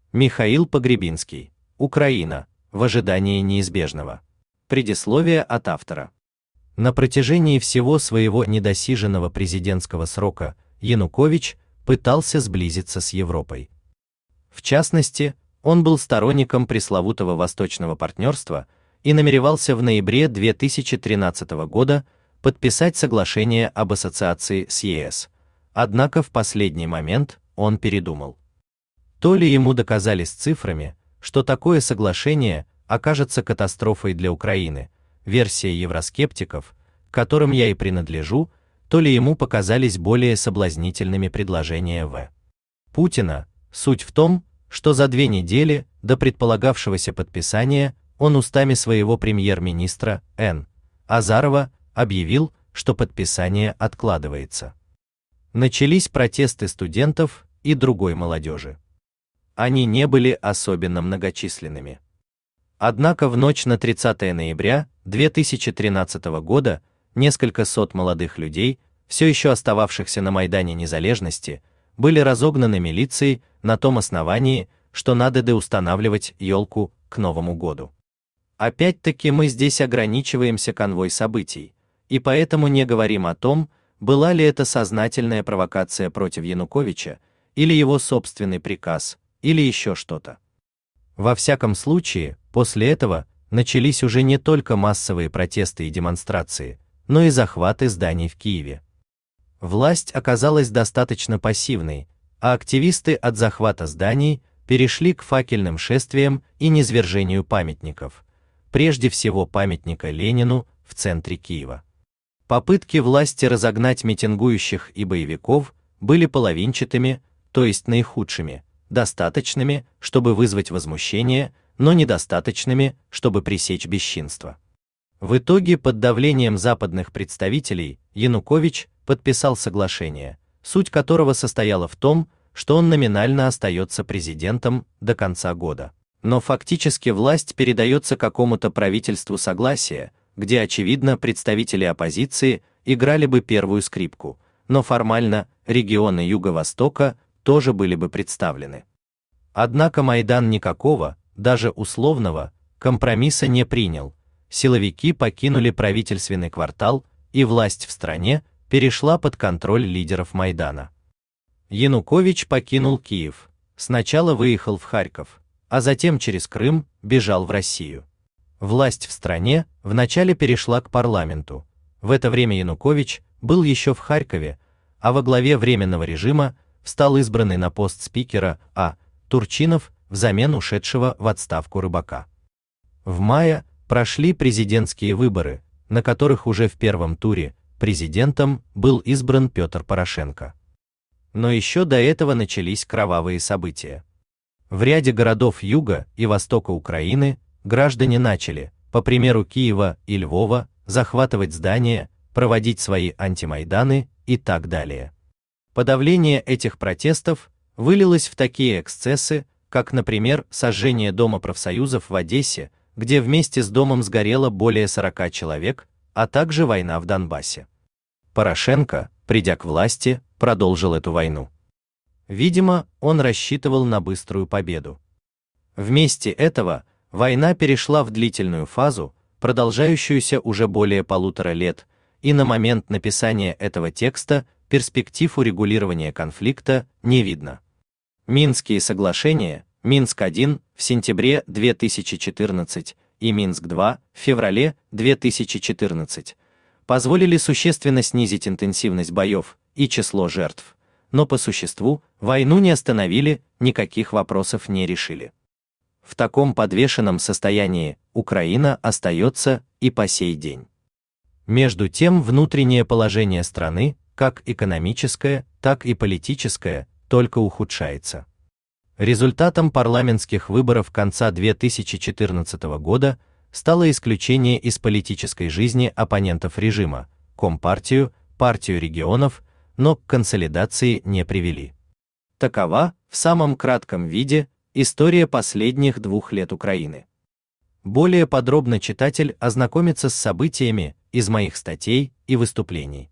Михаил Погребинский. Украина. В ожидании неизбежного. Предисловие от автора. На протяжении всего своего недосиженного президентского срока Янукович пытался сблизиться с Европой. В частности, он был сторонником пресловутого Восточного партнерства и намеревался в ноябре 2013 года подписать соглашение об ассоциации с ЕС. Однако в последний момент он передумал. То ли ему доказали с цифрами, что такое соглашение окажется катастрофой для Украины, версия евроскептиков, к которым я и принадлежу, то ли ему показались более соблазнительными предложения Путина. Суть в том, что за 2 недели до предполагавшегося подписания он устами своего премьер-министра Н. Азарова объявил, что подписание откладывается. Начались протесты студентов и другой молодежи. Они не были особенно многочисленными. Однако в ночь на 30 ноября 2013 года несколько сот молодых людей, все еще остававшихся на Майдане Незалежности, были разогнаны милицией на том основании, что надо доустанавливать елку к Новому году. Опять-таки мы здесь ограничиваемся конвой событий, и поэтому не говорим о том, была ли это сознательная провокация против Януковича, или его собственный приказ, или еще что-то. Во всяком случае, после этого начались уже не только массовые протесты и демонстрации, но и захваты зданий в Киеве. Власть оказалась достаточно пассивной, а активисты от захвата зданий перешли к факельным шествиям и низвержению памятников, прежде всего памятника Ленину в центре Киева. Попытки власти разогнать митингующих и боевиков были половинчатыми, то есть наихудшими, достаточными, чтобы вызвать возмущение, но недостаточными, чтобы пресечь бесчинство. В итоге под давлением западных представителей Янукович подписал соглашение, суть которого состояла в том, что он номинально остается президентом до конца года, но фактически власть передается какому-то правительству согласия, где, очевидно, представители оппозиции играли бы первую скрипку, но формально регионы Юго-Востока тоже были бы представлены. Однако Майдан никакого, даже условного, компромисса не принял. Силовики покинули правительственный квартал, и власть в стране перешла под контроль лидеров Майдана. Янукович покинул Киев, сначала выехал в Харьков, а затем через Крым бежал в Россию. Власть в стране вначале перешла к парламенту. В это время Янукович был еще в Харькове, а во главе временного режима встал избранный на пост спикера А. Турчинов взамен ушедшего в отставку Рыбака. В мае прошли президентские выборы, на которых уже в первом туре президентом был избран Петр Порошенко. Но еще до этого начались кровавые события. В ряде городов юга и востока Украины граждане начали, по примеру Киева и Львова, захватывать здания, проводить свои антимайданы и так далее. Подавление этих протестов вылилось в такие эксцессы, как, например, сожжение Дома профсоюзов в Одессе, где вместе с домом сгорело более 40 человек, а также война в Донбассе. Порошенко, придя к власти, продолжил эту войну. Видимо, он рассчитывал на быструю победу. Вместе этого война перешла в длительную фазу, продолжающуюся уже более 1,5 лет, и на момент написания этого текста перспектив урегулирования конфликта не видно. Минские соглашения, Минск-1 в сентябре 2014 и Минск-2 в феврале 2014 позволили существенно снизить интенсивность боев и число жертв, но по существу войну не остановили, никаких вопросов не решили. В таком подвешенном состоянии Украина остается и по сей день. Между тем, внутреннее положение страны, как экономическое, так и политическое, только ухудшается. Результатом парламентских выборов конца 2014 года стало исключение из политической жизни оппонентов режима, Компартию, Партию регионов, но к консолидации не привели. Такова, в самом кратком виде, история последних 2 лет Украины. Более подробно читатель ознакомится с событиями из моих статей и выступлений.